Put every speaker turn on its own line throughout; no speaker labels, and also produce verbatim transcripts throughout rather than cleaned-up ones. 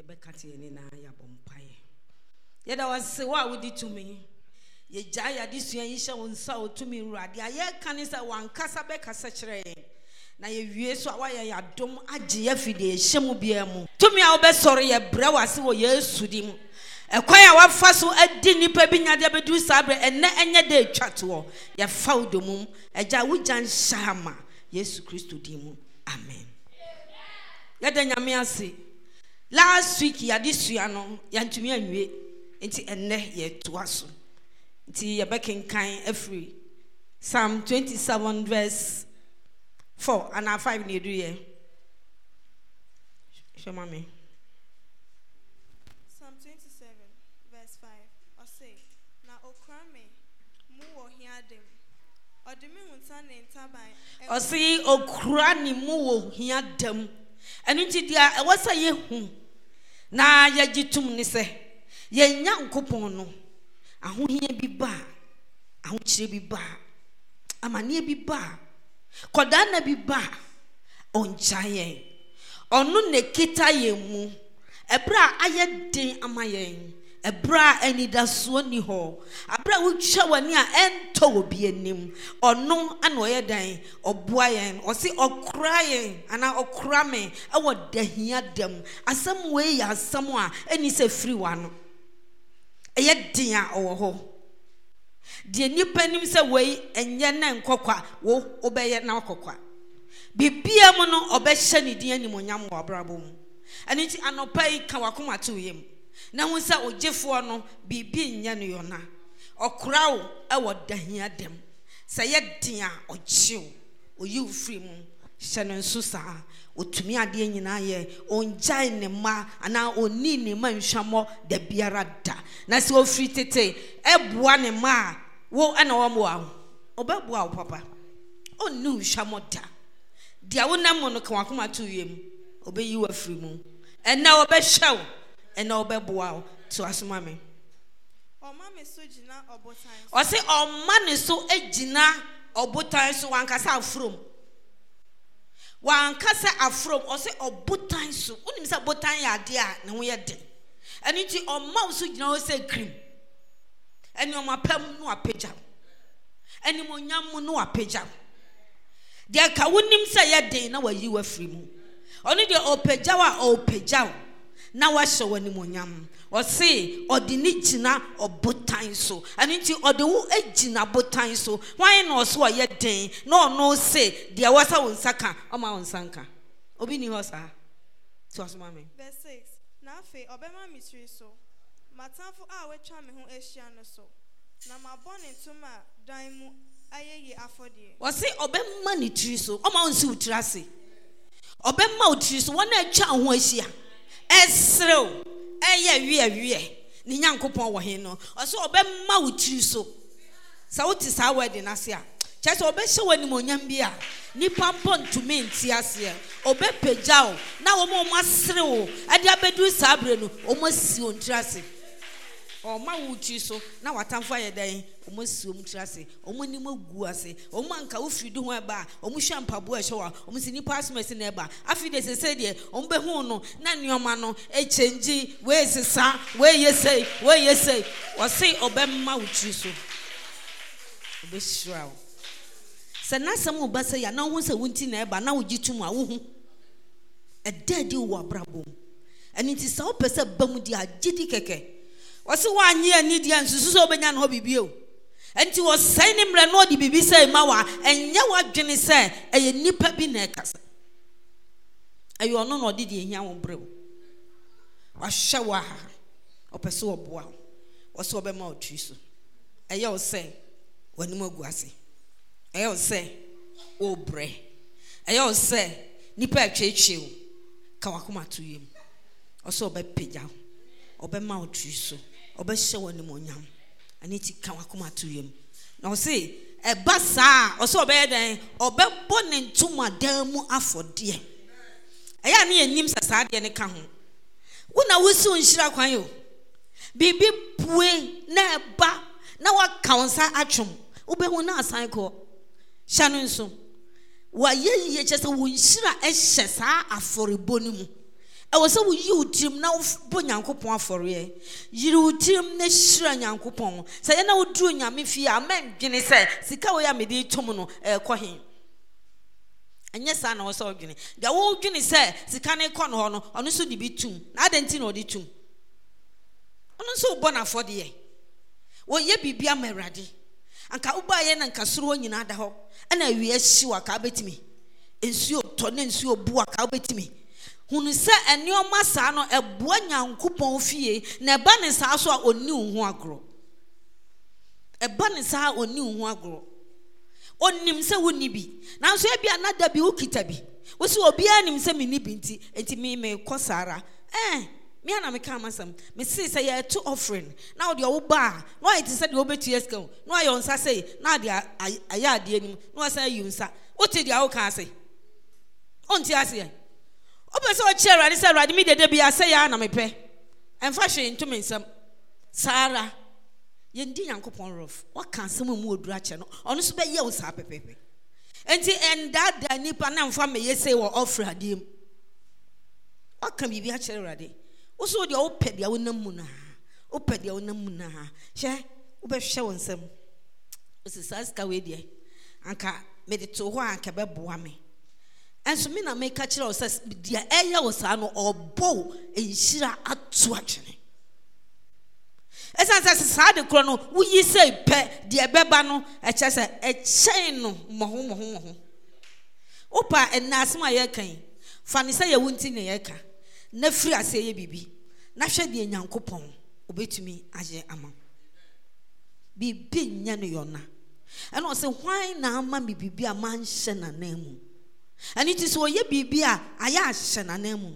yɛbɛkate ne na yɛabɔ mpaeɛ. Yɛda wase wa wodi tumi. Yɛgya yɛde sua yi hyɛ wo nsa otumi Awurade. Ayɛka ne sɛ wankasa bɛkasa kyerɛ yɛn. Na yɛwie so a wayɛ yɛadom agye yɛfide yɛhyɛ mu bia mu. Tumi a wobɛsɔre yɛbrɛ wase wɔ Yesu di mu. Ekwan a wafa so adi nipa bi nyade abedu sabre enne enye de twatoɔ. Yɛfa wo domum. Agya wo gyan hyama Yesu Kristo di mu. Amen. Yɛda nyame ase. Last week yɛde sua no yɛntumi anwie. Nti enne yɛtoa so. Nti yɛbɛkenkan afiri Psalm twenty-seven verse four and five ne edu ye. Shema me.
Psalm twenty-seven verse five. Or say, na okrame mu wo hiadem. Odimi hunta ne ntaban.
Or say okrani mu wo hiadem. Enu nti dia e wasa yehu. Na yagitum ne se ye nyankopon no ahohia bi ba ahokyire bi ba amane bi ba koda na bi ba onchaye onu ne kita ye mu ebra aye den amayen ebra anidaso ni ho abra wutwa wani a ento obi anim onu ana oye dan oboa yen osi okra yen ana okra me e wo dahia dam asam we ya asam a eni se free wano eye din a owo ho de nipa nim se we enye na nkokwa wo obeye na okokwa bibia mu no obehye ne din anim onyam wo abrabo mu ani ti anopai ka wakoma to yem na hu se ogefo no bibi nya no yona okra wo e wo dahia dem se ye din a ogyew oyi free mu hye no nso saa otumi ade nyina ye onjai ne ma ana oni ne ma nhwamo da biara da na se ofri tete eboa ne ma wo ana wo moa obeboa wo papa oni nhwamo da dia wo nam no ka wakoma to yem obeyi wa free mu ena obehwew ena obeboa wo to asoma me
Oma me so gina obotan
o se oma ne so agina obotan so wankasa afrom wankasa afrom o se obotan so unim se botan ya ade a ne ho ye de eni ti oma so gina o se cream eni oma pam no apagya eni monyam no apagya de ka wonim se ye de na wayi wa free mu oni de opagya wa opagya na wa hye wani monyam o se odini gina obotan so eni ti ode wo agina botan so wan na o so ye den na ono se de wasa won saka o ma won sanka obi ni ho sa to asoma me
verse six. Na fe obema mitri so matamfo a wetwa me ho ehia no so na mabone ntoma dan mu ayeye afodie
o se obema ni tri so o ma won si utrase obema utri so wona atwa ho ahia esrew eye wie wie ni nyankopon wo he no o se obema utri so sa wuti sa word na se a che se obehye wani monyam bi a nipa pontumi nti ase obepagyaw na wo mo masrew ade abedu sabre no o masi ontrase o ma wuti so na watamfo ayedan o masi omtrase o mani magu ase o manka wo fridu ho eba o mu hwa mpabo a hyewa o mu sini pasmes na eba afi de sese de o mbe hu no na nioma no e change we sesa we yesei we yesei o sei obemma wuti so obeshraw se na sam obasa ya na hu se wunti na eba na wogitum a wo hu e dadi wo abrabo ani ti sa opese bam di agidi keke wasi wanye ani dia nsusu so obenya no bibio enti wo sai ne mre no di bibi sai ma wa enye wadwene sai eye nipa bi na ekasa ayo no no di di ehia wo brew wa hye wa opese oboa wo so obema otwi so eye wo sai wani magu ase eye wo sai o bre eye wo sai nipa atwetwe wo ka wakoma to yem wo so obepagya obema otwi so obehye wani monyam ani ti ka wakoma to yem na wo say e ba saa wo so obeye den obebo ne ntoma dan mu afode eya ne enim sasa de ne ka ho wona wosi onhira kwan yo bibi pue na eba na waka wonsa atwom obehu na asan ko hya no nso wa ye ye kyese wonhira ehye saa aforebo ni mu was so you team now Bunyankopon for ye. You team ne shira Yankopon. Say na wo dru nyame fie amen dwene say sika wo ya mede tom no e kɔ hen. Anya sa na wo so dwene. Da wo dwene say sika ne kɔ no ho no ɔno so de bi tum. Na adenti na ɔde tum. Ɔno so bɔ na fɔ de ye. Wo ye bibia merade. Anka uba ye na nka soro nyina da ho. Ana awie hyi wa ka betimi. Ensuo tɔ na ensuo bu wa ka betimi. Hunu se enioma saa no eboa Nyankopon fie na eba ne saa so a oni ho agro. Eba ne saa oni ho agro. Onim se woni bi. Na so e bia na da bi ukita bi. Wo se obi anim se me ni bi nti enti me me kosara. Eh me ana me ka masam. Me say say ye to offering. Na wo de wo ba. No it say de obetu eska. No ayo nsa say na de aya ade anim. No say yu nsa. Wo te de awo ka say. Onti ase. Obe so che Awurade say Awurade me dede bia say ya na me pe. Emfa hwe nto me nsam. Sara. Ye ndi Nyankopon rof. Wa kan sam mu odura che no. Ono so be ye wo sa pepepe. Enti enda da nipa na mfa me ye say wo offer adiem. Wa kan bibi a che Awurade. Wo so de wo pe bia wo nam mu na. Wo pe de wo nam mu na. Hwe wo be hwe wo nsam. Wo se saska we de. Anka me de to ho anka be boa me. And so me na make catch us says dia eya was ano obo enhira atu atwene. Esa says sa de kro no wo yi say pe dia beba no e che say e chen no moho moho moho. Opa enasma ye kan fa ne say ye wunti ne ye ka na firi ase ye bibi na hwe de Nyankopon obetumi age ama bibi nya no yona. And o say why na ama me bibi a man hye na namu. And it is what ye bibia aya shananemu.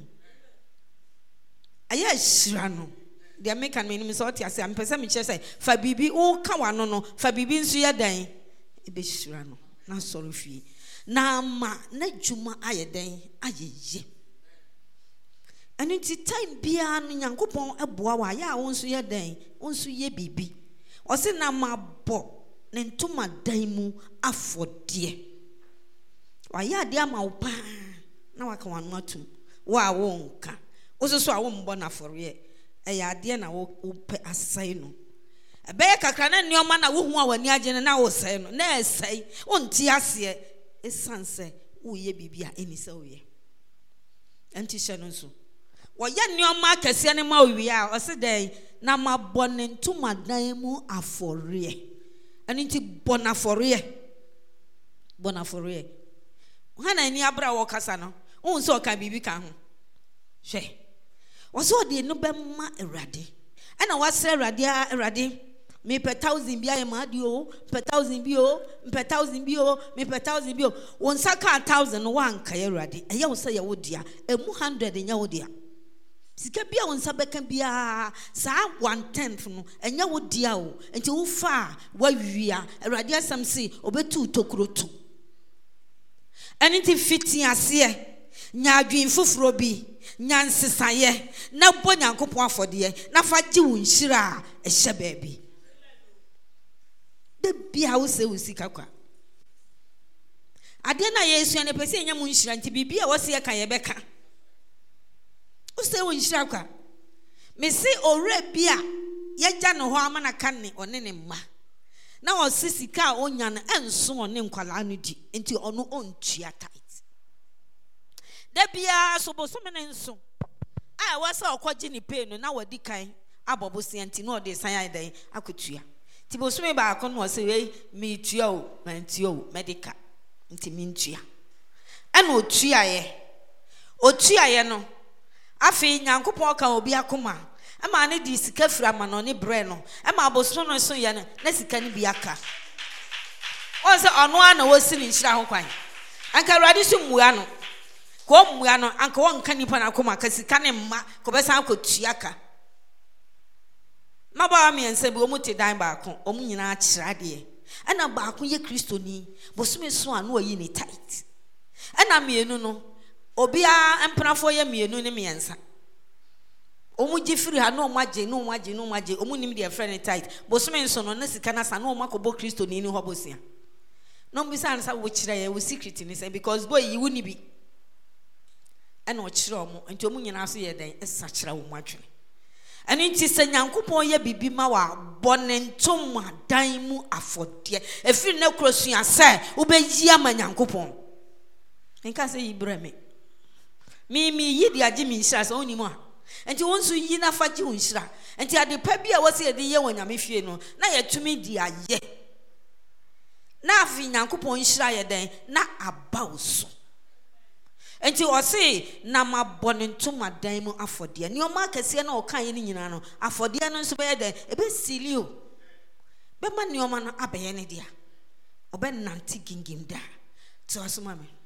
Aya shirano. The American minimum sort ya say, I'm person me say, fa bibi o kawano no, fa bibi nsu ya dan. Ebe shirano. Na sorry fi. Na ma na juma aye dan aye ye. And it is time bia no Nyankopon eboa wa ya wonsu ya dan, wonsu ye bibi. O se na ma bo ne ntoma dan mu afodie. Waya dia ma wo pa na waka wanu atum wa wo nka osusu a wo mbo na foroye e ya de na wo pe asai no ebe kakra na nioma na wo hu a wani agene na wo sai no na esai onti ase esanse wo ye bibia eni se wo ye enti hye no so wo ye nioma kase ne ma owi a o se den na ma bone ntuma dan mu aforoye ani nti bona foroye bona foroye Hana ni abra wo kasa no won so ka bibi ka ho hwe wo so de no be ma Awurade ana wasre Awurade a Awurade me per thousand bia ma di o per thousand bi o per thousand bi o me per thousand bi o won saka thousand no wan ka Awurade eye wo se ye wo dia emu one hundred nya wo dia sika bia won sa beka bia sa one tenth no enya wo dia o enti wo fa wa wia Awurade asam si obetu tokrotu. And it fitting as ye, nya dream fufro bi, nyan sisaye, na bo Nyankopon for de, na fa ji wo nhira e hye baabi. De bia wo se wo sika kwa. Ade na Yesu ane pese nya mu nhira nti bibia wo se ye kan ye beka. Wo se wo nhira kwa. Me se ore bia ye gya no ho amana kan ne one ne mma. Na o sisika onya na enso one nkwala no di enti ono ontua tight da bia so bo so me nso a wasa okoji ni pay no na wadi kan abobo se enti no de san ai dan akotua ti bo so me ba akon no se we me tua o man tua o medical enti me ntua ana otua ye otua ye no afi Nyankopon ka obi akoma ama ne di sika fira ma no ne bre no ama aboso no so ye na sika ne biaka o se ono ana wosi ni nhira ho kwan anka Awurade so mua no ko mua no anka won ka nipa na koma ka sika ne mma ko be san akotua ka maba mi ense bi omu te dan ba ko omu nyina akira de ana ba ko ye kristoni bosume so anu oyi ni tight ana mienu no obia emprafo ye mienu ne miensa omu jifiri ha no maje no maje no maje omu nim de friend tight bosume nso no na sika na sa no makobo kristoni ni hobosia no mbisa ansa wo kire ye wo secret ni say because boy yi wuni bi ɛna ɔkyerɛ ɔmo nti ɔmo nyinaa so yɛ den ɛsakyerɛ wo adwene ɛne nti sɛ Nyankopɔn yɛ bibi ma wa bɔne ntom adan mu afɔdeɛ ɛfiri ne kurosua sɛ wobɛyi ama Nyankopɔn nka sɛ yibrɛ me me me yi di agye me nhyira sɛ onim a enti won so yi na fa gye wo nhyira enti ade pa bi a wɔse yɛ de yɛ wɔ Nyame fie no na yɛtumi di ayɛ na afi Nyankopɔn nhyira yɛ den na aba wo so enti ɔse na mabɔne ntom adan mu afɔdeɛ ne ɔma akɛseɛ na ɔka yɛ ne nyina no afɔdeɛ no nso bɛyɛ den ɛbɛsili o bɛma ne ɔma no abɛyɛ ne dia ɔbɛnante gingim da to asoma me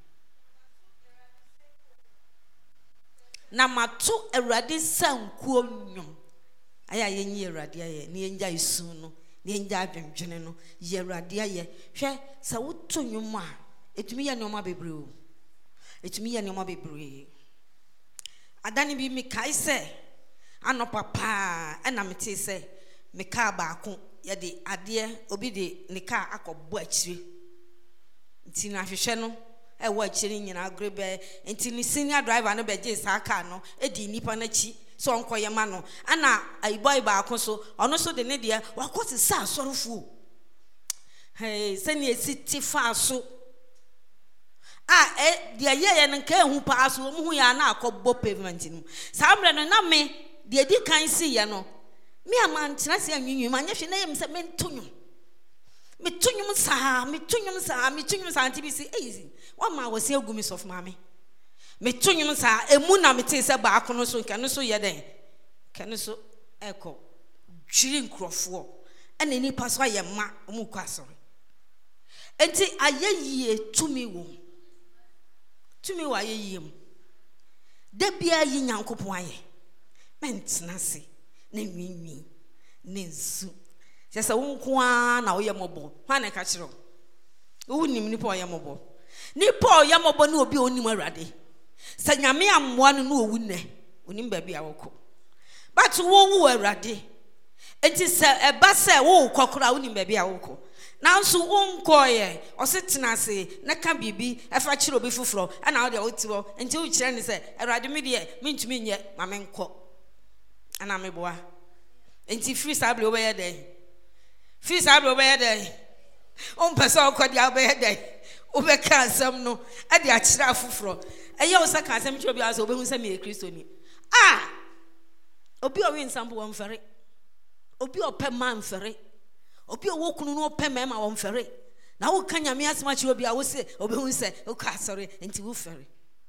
na mato Awurade sankuo nnwom aya yenyi Awurade ayɛ ne yenja isu no ne yenja adwendwene no yɛ Awurade ayɛ hwɛ sɛ woto nnwom a etumi yɛ ne ɔma bebree o etumi yɛ ne ɔma bebree adane bi me kai sɛ anopa pa ɛna mete sɛ me kaa baako yɛ de adeɛ obi de ne kaa akɔbɔ akyire nti na hwehwɛ no e wa chiri nyina grebe enti ni senior driver no beje sa car no e di nipa na chi so onkoye ma no ana aiboy ba akoso ono so de ne de wakosi sa asorofu hey seni esiti fa so ah e de ye ye nka ehu pa so mu hu ya na akobbo pavement no sa mre no na me de di kan si ye no me amantena se anwunwu ma nya hwe na yem se me ntonyo me tunyum sa me tunyum sa me tunyum sa anti bi si easy one ma was egu mi sof mami me tunyum sa emu na me te se ba akono so nka no so ye den ka no so eko dwiri nkrofo ena nipa so aye ma omu kwa so enti ayeyie tumi wo tumi wa ayeyie mu da bia yi Nyankopon aye mentena se na nwinwi ne nsu Jesa unkuwa na oye mobo. Hwane ka kire. Wo nim nipa oye mobo. Nipa oye mobo na obi onim Awurade. Sa Nyame ammoa no na owu ne. Onim ba bia woko. But wo wu Awurade. Enti se eba se wo kokora onim ba bia woko. Nanso unkoye osetena se na ka bibi efa kire obi fufuro ana wo de wotiwo. Enti wo kire ne se Awurade me de mentumi nye ma menko. Ana meboa. Enti free sable obeye dey. Fis abro obeye dey. On pesa okodi obeye dey. Obeka asem no e de akira afufuro. Eye wo saka asem kire obi aso obehu se me Kristo ni. Ah! Obi owi nsambo wo mfere. Obi ope man mfere. Obi owo kunu no ope mema wo mfere. Na wo kan Nyame asema kire obi a wo se obehu se o ka sori enti wo fere.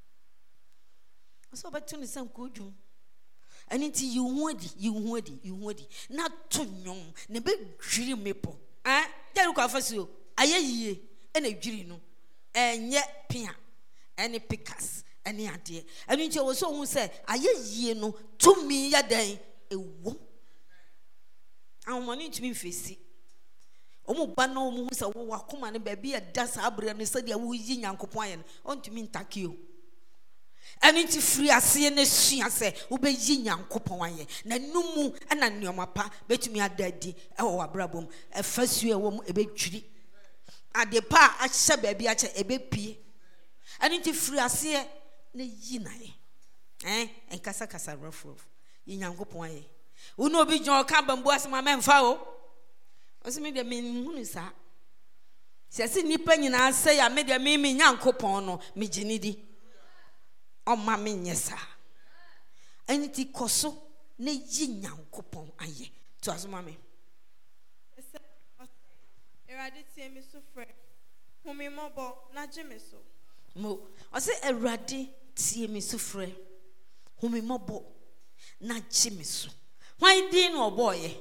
So betu ni sam ko dwum. And it's you woody, you woody, you woody. Not too young, ne be dream maple. Ah, there you go for you. Aye ye, and a girino, and yet pia, any pickers, any idea. And it was so who said, Aye ye no, to me a day, a womb. I want to be facing. Omo bano who said, oh, come on, baby, a dust abri and said, I will yin uncle point on to mean tack you. And it's free as ye ne sua se ubeyi Nyankopon aye na numu ana nneomapa betumi adadi e wo abrabom e fasu e wo e betwiri ade pa a hye ba bia che e bepie and it's free as ye ne yi na ye eh enkasa kasa rofrof yi Nyankopon aye unu obi jon ka bambu asema memfa o osimi de men hunu sa se se nipa nyina se ya me de me me Nyankopon no me ginidi o mama nyesa aniti koso na yi Nyankopon aye to asoma me
Erade tie me so frɛ humi mobo na gye me so
mo o se Erade tie me so frɛ humi mobo na gye me so why din no boy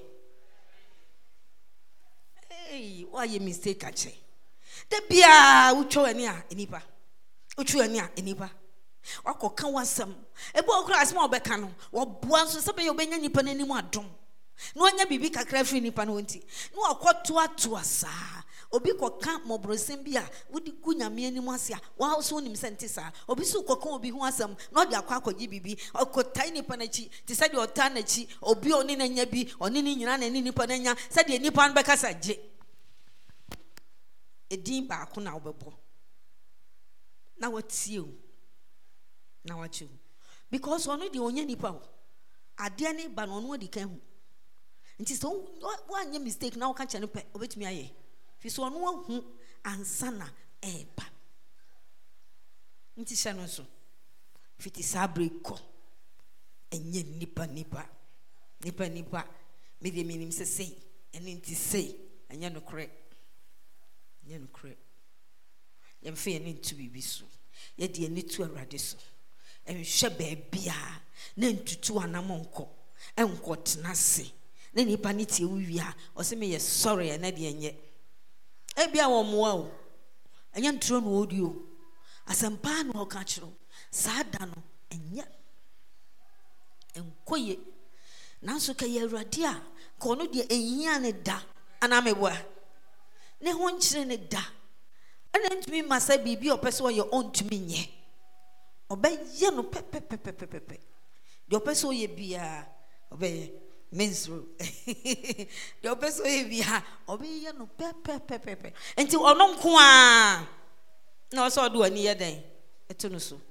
hey why you mistake ache da bia utwo ani a enipa utwo ani a enipa wako kan wasam ebo okra asema obeka no wo boa nso se be obenya nipa nanim adom no anya bibi kakra firi nipa no nti no akoto ato asa obi koka mobrosem bia wodi gu Nyame anim ase a wa so nim sente sa obi so koka obi hu asam no de akwa akɔgye bibi okotai nipa na chi ti se de ota na chi obi oni na nya bi oni ni nyina na ni nipa na nya se de nipa no beka sa gye edin ba ko na obebo na watie o na wachu because one the onye nipa ade ne ba no no di kan hu nti so one mistake na waka chane pe obetumi aye fi so no hu ansana eba nti sha no so fiti sabreko enye nipa nipa nipa nipa me de minim se sei ene nti sei enye no kre enye no kre yem fe ene ntu bibi so ye de ene tu awrade so enhwe baabia na ntutu anamonko enko tenase na nipa ne tie wia o se me ye sorry na de enye e bia wo moa o enye ntro no odi o asampa no ka kiro saada no enye enkoye nanso ka ye awrade a ko no de ehia ne da ana meboa ne ho nkyere ne da ana ntumi masa bibi opese wo ye ontumi nye obeye no pepepepepepe de opese wo ye bia obeye mensro de opese wo ye bia obeye no pepepepepe enti ono nko a na so do ani ye den eto no so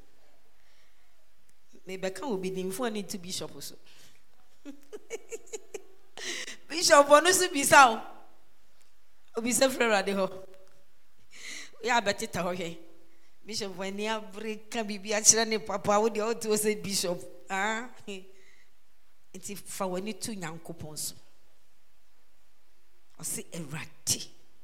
me beka obi din fu ani to bishop so bishop onu so bisa o obi se frere ade ho ya betita ho hwe bishop wani Africa bibi a kire ne papa wo de o to say bishop ah enti fa wani tu nyankopon so o se erati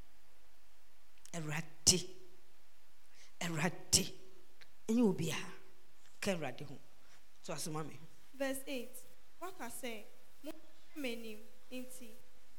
erati erati enyi obi a ka erade ho so asoma me
verse eight waka say mo menim inti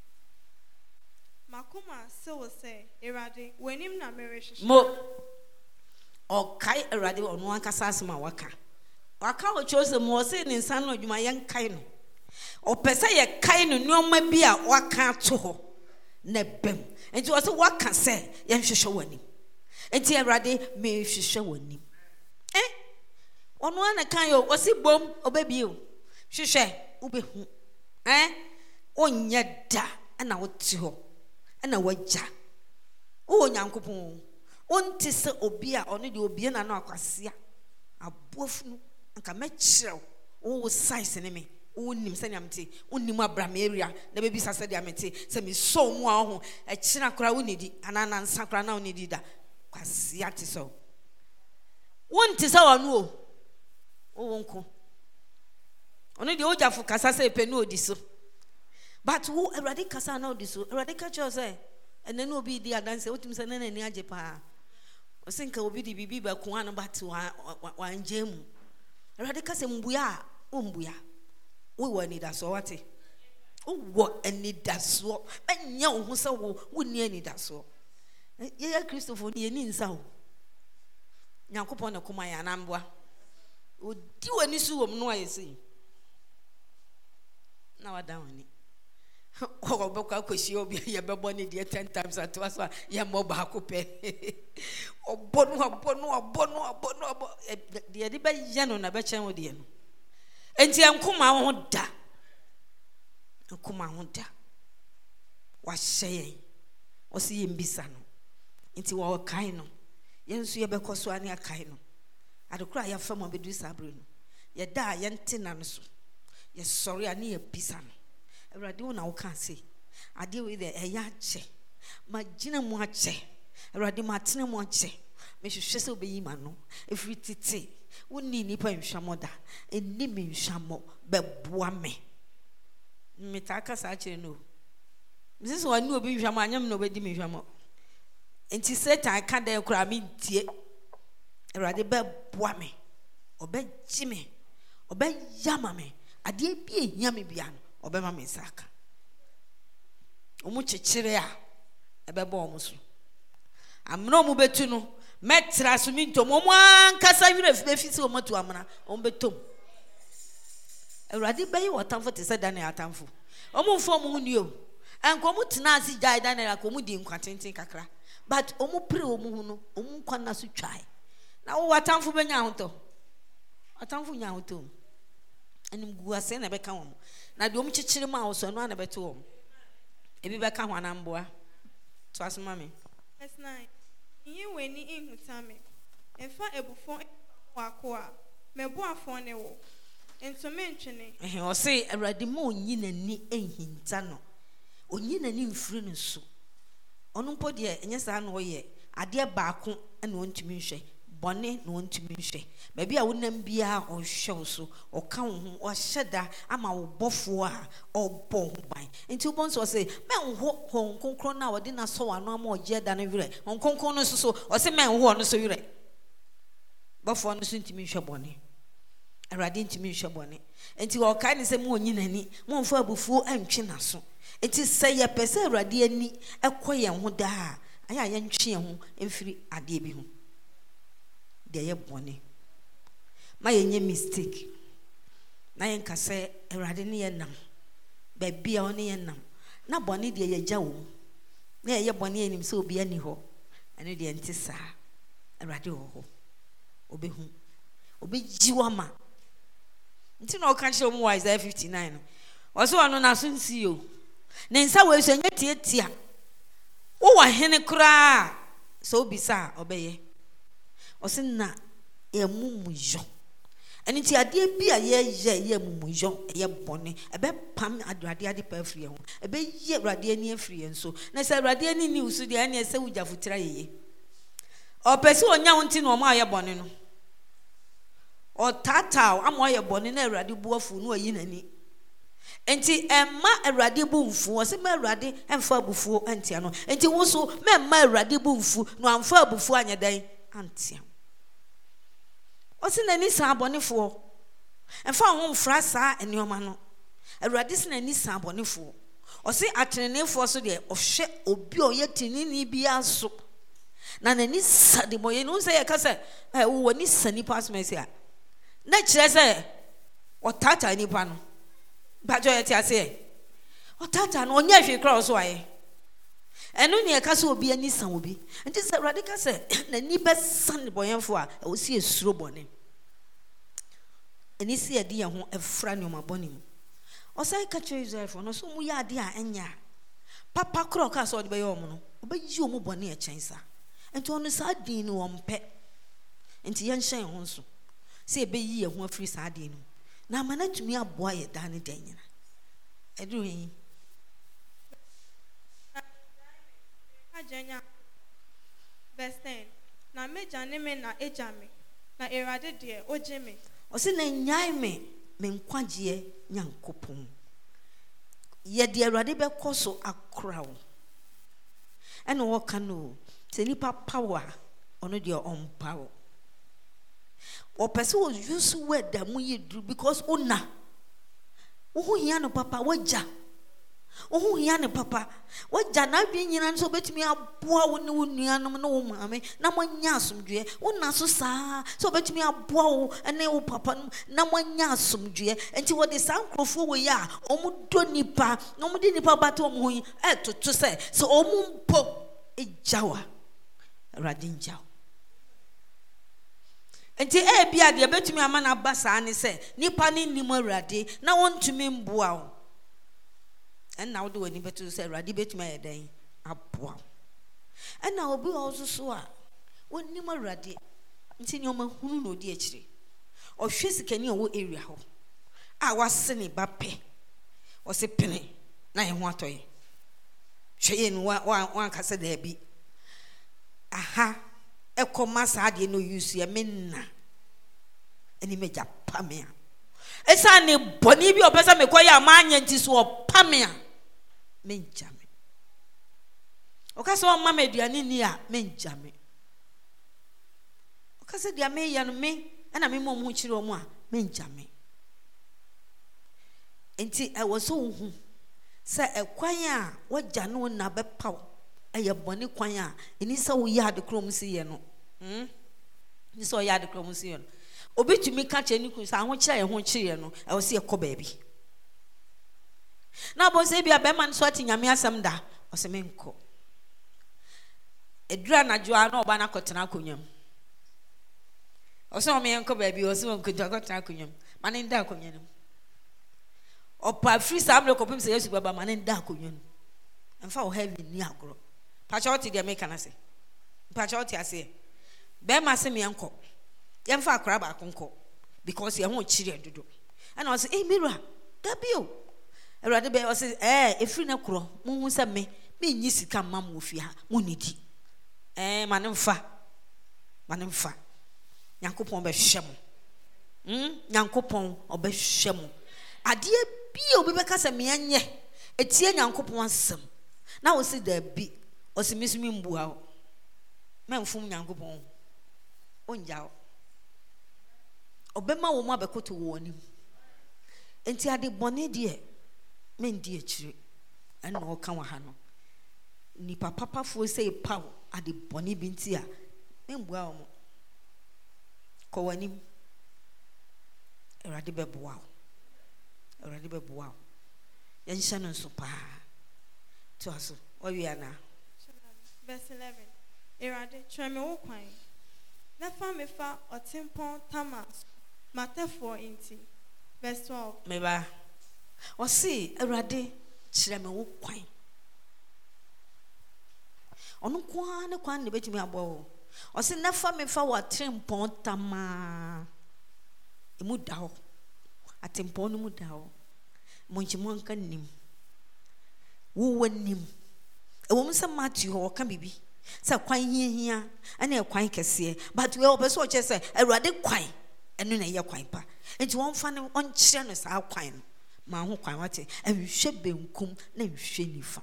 makoma se wo say erade wenim na mereshe
mo o kai erade ono ankasa asema waka waka o chose mo se ne nsan no dwuma yen kai no o pese ye kai no nyoma bi a waka to ho na bem enti o se waka se yen hwehwe wani enti erade me hwehwe wani eh ono ana kan yo o se bom obabi o hwehwe ubehu eh onye da ana woti ho ana wagya o nyankopon onti se obi a ono de obi na na akwasea aboafunu anka mekyerew wo size ne me wonim se nyamte wonim abram area na bebi sase de amete se me so mu a ho e kyena kora wonidi anana nsa kora na wonidi da kwasea te so wonti se wonu o wo wonko ono de ojafo kasa se pe no odi so but wo erade kasa na odi so erade ka cho se ene no obi di adanse wotim se na ni age pa o sinka obi di bibi ba ko an but wa njemu erade kasa mbuya o mbuya wo wo ni da so wate wo wo ani da so enya wo se wo woni ani da so ye ya Christopher ni ni nsa wo nyankopon na kuma ya na mboa odi wani su wo no ayesi na wada wani o be kwa kwesi obi ye be boni de ten times at was ya mo ba ko pe obonu obonu obonu obonu obo de de be ye no na be chen wo de no enti enkoma ho da enkoma ho da wa hye o si yembisa no enti wo kai no yensu ye be koso ani akai no adekura ya fam obedu sabre no ye da ye ntina no so ye sori ani ye bisa no erade wo na wo kan se ade we de eya che magina mu ache erade matene mu ache me hwehwe se obeyi ma no efri titi woni nipa nhwamo da eni me nhwamo beboa me metaka sa kire no mrs wani obi nhwamo anyam no obedi me nhwamo enti Satan ka da kura me ntie erade beboa me obeji me obeyama me ade bi ehia me bia no obema me saka omu chechire a ebebo omu so amna omu betu no metra so minto mo ankasa wire fisi omu to amna omu betom erade bayi watamfo te se Daniel atamfo omu mfo omu huni o enko omu tena asi jai Daniel akomu di nkwatintin kakra but omu pre omu hu no omu kwana so twai na wo watamfo benya hoto atamfo nya hoto anim guase na beka won na de om chichire ma wo no na beto won ebi beka ho anamboa to asoma me
verse nine yin weni inhutame enfa ebufo wako a mebo afo ne wo ntumi ntwene
eh o se awurade ma onyi nani enhinta no onyi nani mfiri no so ono mpo de enye saa na oye ade baako na ontumi nhwe bone na ontumi nhwe ba bia wonam bia o hwew so o ka wo ho o hyeda ama wo bofo a o bo ho ban enti wo so say men ho ho konkro na wo de na so wano ama o je da na wire hon konkro no so so o se men ho no so wire bofo no so ntumi nhwe bone awurade ntumi nhwe bone enti wo ka ni se mo onyi nani mo mfa abufuo antwe na so enti se ye pese awurade ani ekoye ho da aya ye ntwe ho emfiri ade bi ho de ye bone ma ye nye mistake na ye nka se awurade ne ye nam ba bia one ye nam na bone de ye gya wo na ye bone anim se obi ani ho ene de enti sa awurade wo ho obehu obejiwa ma nti na o kan che mu Isaiah fifty-nine no oso anu na so nsi yo ne nsa we so nya tietia wo wa hene kura so bisa obeye osi na emumuyo eni ti ade bia ye ye ye emumuyo ye bone ebe pam adwade ade pa afiri ho ebe ye awurade ani afiri enso na se awurade ani ni usu de ani ese wujafutira ye o pesi onya wonti no ma ye bone no o tata am ye bone na awurade buafu no ayi nani enti emma awurade bu mfu o se ma awurade emfa abufuo antia no enti wo so memma awurade bu mfu no amfa abufuo anyedan antia o se nani sa abonefo emfa ho mfra sa enioma no awurade se nani sa abonefo o se atenenefo so de ohwe obi o ye tinini bia so na nani sa de moye no se ye ka se eh wo ni sani pass mesia na kire se o tata ni pa no bajo ye ti ase o tata no onya hwe kra so aye enu ne ka se obi ani san obi nti se awurade ka se na ni be san boyenfo a o si esuro bone eni si ade ye ho efra ne o mabone mu o sai ka che Israel fo no so mu ya ade a enya papa kro ka so de be ye omo no obayi omo bone e chensa nti onu sa din no ompe nti ye nhyen ho so se ebe yi ye ho afiri sa din no na manatumi aboa ye da ne dan nyina edu yi
ajanya verse ten na meja ne me na ejame na erade de ojeme
o se na nyai me me nkwagie nyankopon ye de erade be koso akra wo ene wo ka no se nipa power ono de on power o person was use word that mu yedru because ona wo hia no papa waja wo hia no papa waja na bi nyina so betumi aboa wo ne wo nuanom ne wo maame na manya asomdwe wona so saa so betumi aboa wo ne wo papa na manya asomdwe enti wo de sankrofo wo ya omu do nipa omu de nipa bato omu ho e toto se so omu mpo ejawa radinjaw enti e bia de betumi ama na basa ne se nipa ne nim awurade na wontumi mboa wo en na wo de wani betu se awurade betumi ayeden aboa en na obi wo so so a wonim awurade enti ne o mahunu no di akire o hwe sikani o area ho a wase ne ba pe o se pene na ye ho atoye hwe ye no wa wa kase da bi aha ekoma saade no use ye menna eni meja pamea esa ne boni bi opesa mekoya amanya nti so opamea menjame okase o mama aduane ni a menjame okase dia me ya no me na me mom hu kire o mu a menjame enti e wo so hu se ekwan a wagya no na bepaw eye boni kwan a eni se wo ya de krom si ye no hm ni so ya de krom si ye no obetumi ka che ni ku sa ho kire ye ho kire no e wo se ye ko baabi na bo se bia be man so atinyame asem da o se menko edura na joa na oba na kotena akonyam o se o me enko baabi o se o nko kotena akonyam mane nda akonyam opa free samle ko pem se Yesu baba mane nda akonyam emfa o heaven ni agro pacha oti de make na se pacha oti ase be ma se me enko yemfa akra ba konko because ye ho kire dodo And I was eh mirror dabio Awurade be was eh efiri na kro mo hu se me me nyi sika mam wo fi ha mo nidi eh manemfa manemfa Nyankopon be hwe mo hm Nyankopon obe hwe mo ade bi obi be ka se me anye etie Nyankopon asem na wo se da bi o se misumi mbuha o memfum Nyankopon onja obema wo mu abekoto wo anim enti ade bone de men di akire ena o ka wa ha no ni papa pafo say paw ade bone bi nti a membua wo mo ko wanim Awurade beboa wo Awurade beboa wo yen hye no so pa to aso o wi ana
verse eleven Awurade tweme wo kwan na fa me fa otimpon tamas matefo inti verse twelve
me ba o si Awurade kyereme wo kwan onu kwa ne kwan ne betimi abo wo o si na fa me fa otimpon tama emu da ho atimpon no mu da ho monchi mo nka nim wo wanim e wo msa Matthew ho ka bibi sa kwan hia hia ana kwan kese but we obeso che se Awurade kwan eno na ye kwan pa enti won fa ne on kire no sa kwan no ma ho kwan wate ahwe benkum na hwe nifa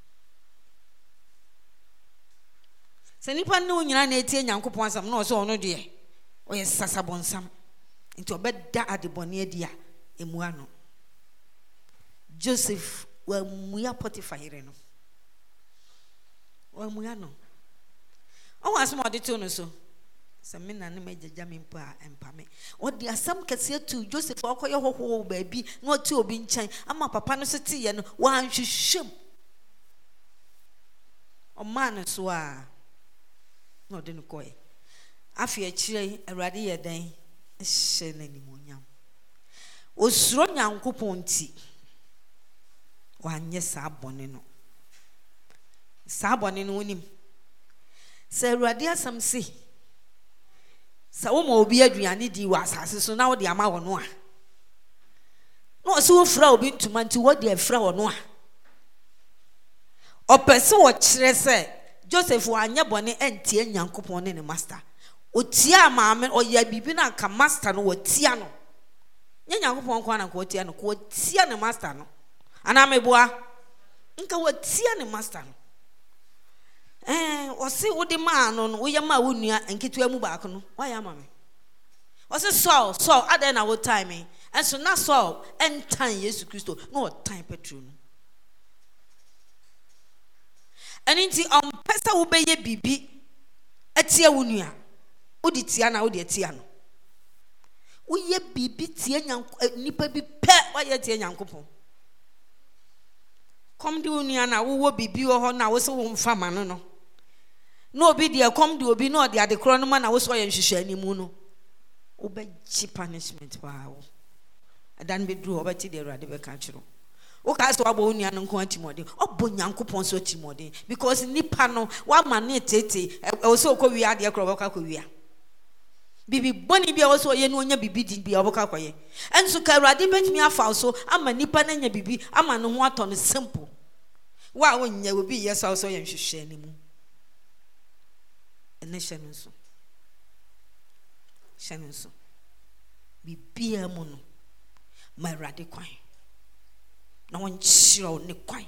se nipa ne onyina na etie Nyankopon asam na o so ono de o ye sasabonsam enti obeda adebone adia emu ano Joseph wa muya Potiphar yire no wa muya no o asem ode to no so same na ne magyaja me mpa empa me ode asam kase tu Joseph okoye hoho ba bi na o ti obi nchen ama papa no so ti ye no wa hwehwem o man so a no de no koy afi akire Awurade ye den hye na nimonyam osuro Nyankopon ti wanye sa bone no sa bone no onim se Awurade asam se sa wo ma obi aduane di wa asase so na wo de ama wo no a no se wo fra obi ntuma nti wo de afra wo no a opese wo kire se Joseph wanye bone entie Nyankopon ne ne master otia maame oya bibi na ka master no wotia no nya Nyankopon kwa na ko otia no ko otia ne master no ana meboa nka wotia ne master no eh o se wo de ma no no wo ye ma wo nua enketua mu baako no wa ya ma me o se Saul Saul ada na wo time enso na Saul entan Yesu Kristo no time Petro no aninti on pesa wo be ye bibi atia wo nua wo di tia na wo de tia no wo ye bibi tia nyanko nipa bi pe wa ye tia Nyankopon kom di wo nua na wo wo bibi wo ho na wo se wo mfa ma no no no obi de kom di obi no de ade kro no ma na wo so ye nhwehwe animu no wo be chi punishment pa wo adan be dru obati de Awurade be ka kiro wo ka so abo nua no nko atimode obo Nyankopon so atimode because nipa no wa ma ne tete e so ko wi ade kro bo ka ko wi a bibi boni bia wo so ye no onya bibi di bia wo ka koye enso ka Awurade betimi afa so ama nipa na nya bibi ama no ho ato no simple wa wo nya obi ye so so ye nhwehwe animu ene hyɛ so hyɛ so bibia mu no ma Awurade kwan na won kyerɛw ne kwan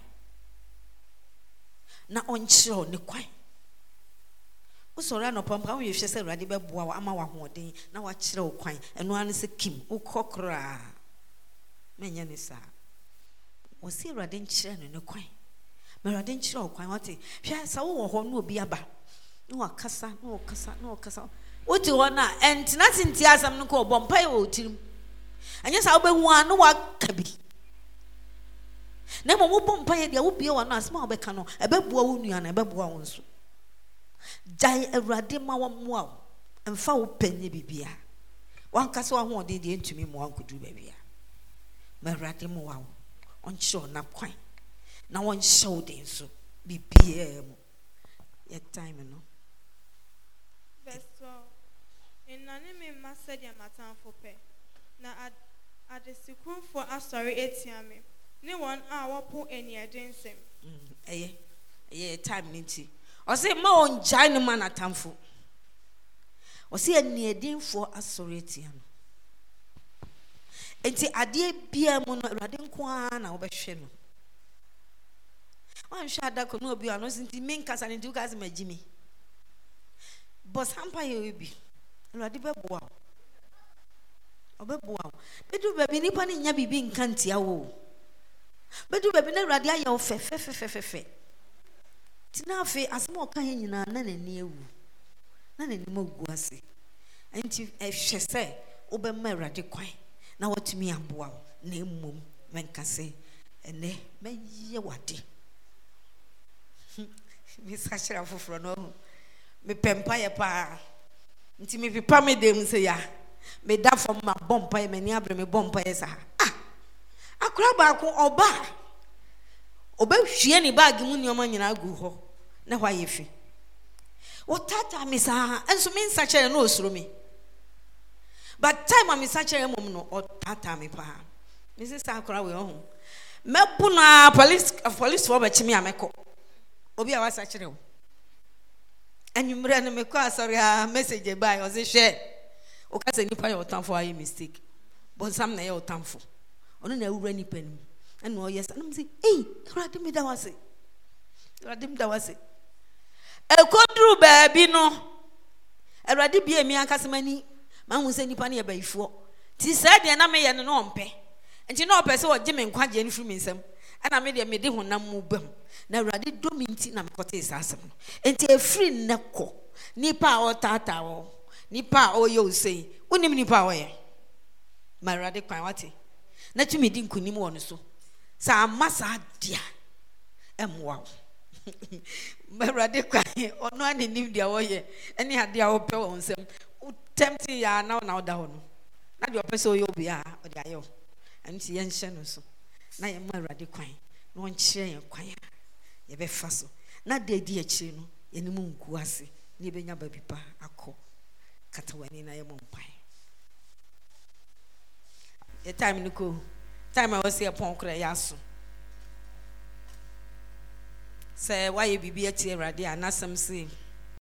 na on kyerɛw ne kwan wo sɔre no pampa wo yɛhwɛ sɛ Awurade bɛboa wo ama wa hoɔden na wa kyerɛw kwan ɛno ane sɛ kim wo kokora menya ne saa wo sɛ Awurade nkyerɛ no ne kwan ma Awurade nkyerɛw kwan wote hwɛ sɛ wo wɔ hɔ no obi aba no akasa no akasa no akasa wote hɔ na entina tinti asam no ko bɔ mpa yɛ wo tirim anya sa wo bɛhu a no waka bi na mo mo bɔ mpa yɛ dia wo bie wa no asma wo bɛka no ɛbɛboa wo nua na ɛbɛboa wo nso jai Awurade ma wo moa wo emfa wo panye bibia wan kasa wa ho de de ntumi mo ankodu bibia ma Awurade mo wa wo on kyew na kwan na won hyew de nso bibia mo ye time no
verse twelve in nane me masadia matamfo pe na Adesikunfo asori etiame. Ne one a wapo eni adensem.
Eye. Eye time nti. Ose ma on jai no man atamfo. Ose eni adinfo asori etiame. Enti ade bia mu no Awurade nko a na wo behwe no. Wan hwa da ko no obi ano nti men kasa nti uka se magimi. But sampa ye obi. Awurade beboa. Obeboa. Bedu baby nipa ni nya bibi nka ntia wo. Bedu baby na Awurade aye wo fe fe fe fe fe. Tina afi asema oka he nyina na nani ewu. Na nani magu ase. Enti ehwe se obema Awurade kwan. Na watumi aboa na emom menka se ene meye wade. Mi sachira foforo no me pempa ye pa. Nti me pipa me dem se ya. Me da fom ma bompa ye mani abre me bompa ye sa. Ah. Akura ba ko oba. Oba hwie ni bag mu nyoma nyina agu ho. Na hwa ye fi. Wo tata me sa enso me sachira no osuro me. But time I'm such a mom no or tata me pa. Missus Sakura we on. Mepuna police police for bechimi ameko. Obi a was such a. And you ran me call sorry message by or say share. O ka say nipa your time for a mistake. But some na your time for. Ono na wu rani pen. And no yes and say eh Awurade me da wase. Awurade me da wase. E kodru baabi no. Awurade bia mi akasemani. Man who say nipa na bayifo ti said de na me ye no ompe enti na opese o gye me nkwaje ni firi nsem ana me de me de honam mu bam na Awurade do mi nti na me kote isasem no enti efiri nneko nipa o tata wo nipa o yo sei unim nipa wo ye ma Awurade kwan wate na tumi di nkunim wo no so sa amasa dia emwa ma Awurade kwan ono ani nim dia wo ye eni ade a wo pe wo nsem tempting ya now now down. Na the person you be a or the ayo. And see yen no so. Na ye ma Awurade kwan. Na won kire yen kwan a ye be fa so. Na de di akire no ye ni mu nku ase. Ni be nya ba bi pa akọ. Katawani na ye mo mpan. Ye time ni ko. Time I was here pon kra ya so. Say why you bibi ati Awurade anasem say